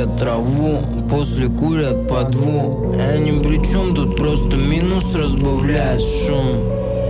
чистят траву, после курят по дву. Я ни при чем, тут просто минус разбавляет шум.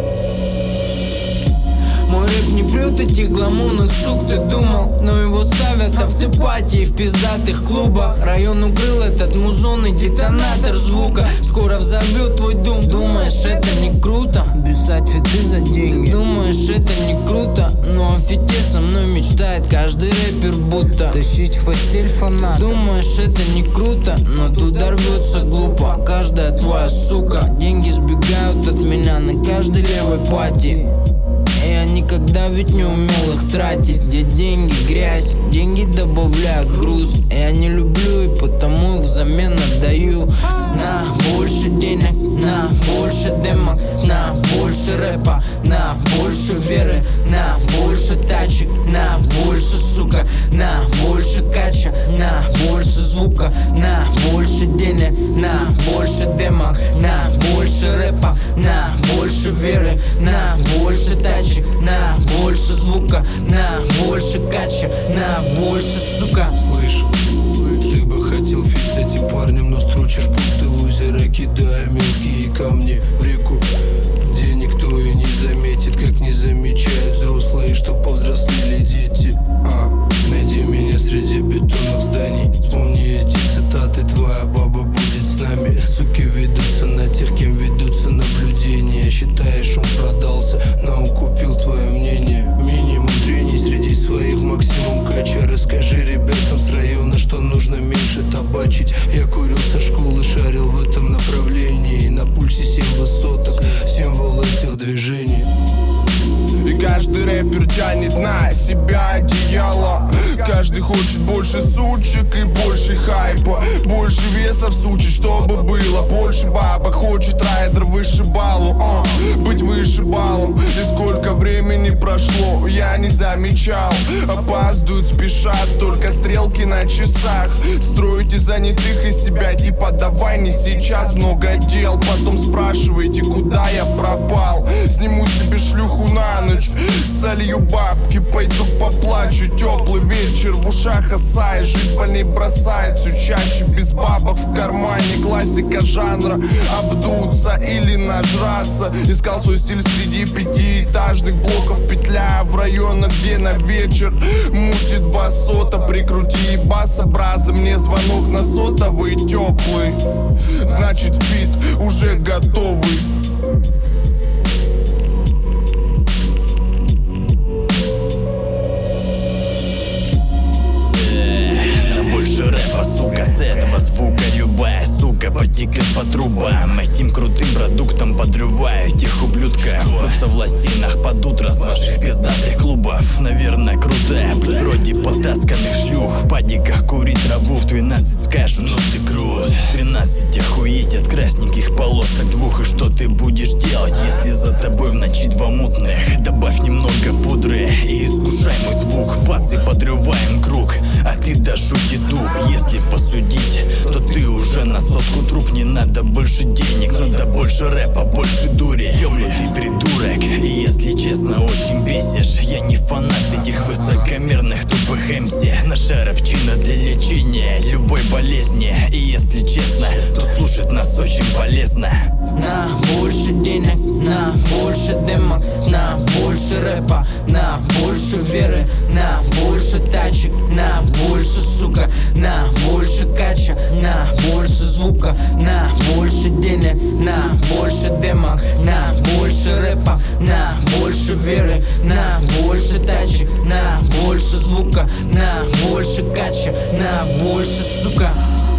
Мой рэп не прет этих гламурных сук, ты думал, но его ставят автопатии в пиздатых клубах. Район укрыл этот музонный детонатор звука. Скоро взорвет твой дом. Думаешь, это не круто? Писать фиты за деньги. Думаешь, это не круто? Но о фите со мной мечтает каждый рэпер будто. Тащить в постель фаната. Думаешь, это не круто? Но туда рвется глупо каждая твоя сука. Деньги сбегают от меня на каждой левой пати. Я никогда ведь не умел их тратить. Где деньги грязь, деньги добавляют груз. Я не люблю и потому их взамен отдаю. На больше денег, на больше демок, на больше рэпа, на больше веры, на больше тачек, на больше сука, на больше кача, на больше звука, на больше денег, на больше демок, на больше рэпа, на больше веры, на больше тачек, на больше звука, на больше кача, на больше сука. Слышь, ты бы хотел фит с этим парнем, но строчишь пустые лузеры, кидая мелкие камни в реку, где никто и не заметит, как не замечают взрослые, что повзрослели дети. Найди меня среди бетонных зданий, вспомни эти цитаты, твоя баба будет с нами. Суки ведутся на тех, кем ведутся наблюдения. Считаешь, он продался, но он купил твое мнение. Минимум трений среди своих, максимум кача. Расскажи ребятам с района, что нужно меньше табачить. Я курил со школы, шарил в этом направлении. На пульсе 7 высоток, символ этих движений. И каждый рэпер тянет на себя одеяло. Каждый хочет больше сучек и больше хайпа. Больше веса в суче, чтобы было больше бабок. Хочет райдер выше баллу, быть выше баллом. И сколько времени прошло, я не замечал. Опаздывают, спешат, только стрелки на часах. Строите занятых из себя, типа давай не сейчас, много дел. Потом спрашиваете, куда я пропал. Сниму себе шлюху на ночь, солью бабки, пойду поплачу. Теплый вечер, в ушах осай, жизнь больней бросает все чаще. Без бабок в кармане, классика жанра. Обдуться или нажраться. Искал свой стиль среди пятиэтажных блоков, петляя в районах, где на вечер мутит басота. Прикрути бас-образы, мне звонок на сотовый теплый. Значит фит уже готовый. Сука, с этого звука любая сука потекает по трубам. Этим крутым продуктом подрываю этих ублюдков. Прутся в лосинах под утро с ваших пиздатых клубов. Наверное, крутая, вроде потасканных шлюх. В падиках курить траву в 12 скажу, ну ты крут. В 13 охуеть от красненьких полосок двух. И что ты будешь делать, если за тобой в ночи 2 мутных? Добавь немного пудры и искушай мой звук. Бац, и подрываем круг, а ты до жути туп. Если посудить, то ты уже на сотку труп. Не надо больше денег, надо больше рэпа, больше дури. Ёбнутый придурок, и если честно, очень бесишь. Я не фанат этих высокомерных тупых МС. Наша рэпчина для лечения любой болезни. И если честно, то слушать нас очень полезно. На больше денег, на больше демок, на больше рэпа, на больше веры, на больше тачек, на больше сука, на больше кача, на больше звука, на больше денег, на больше демок, на больше рэпа, на больше веры, на больше тачек, на больше звука, на больше кача, на больше сука.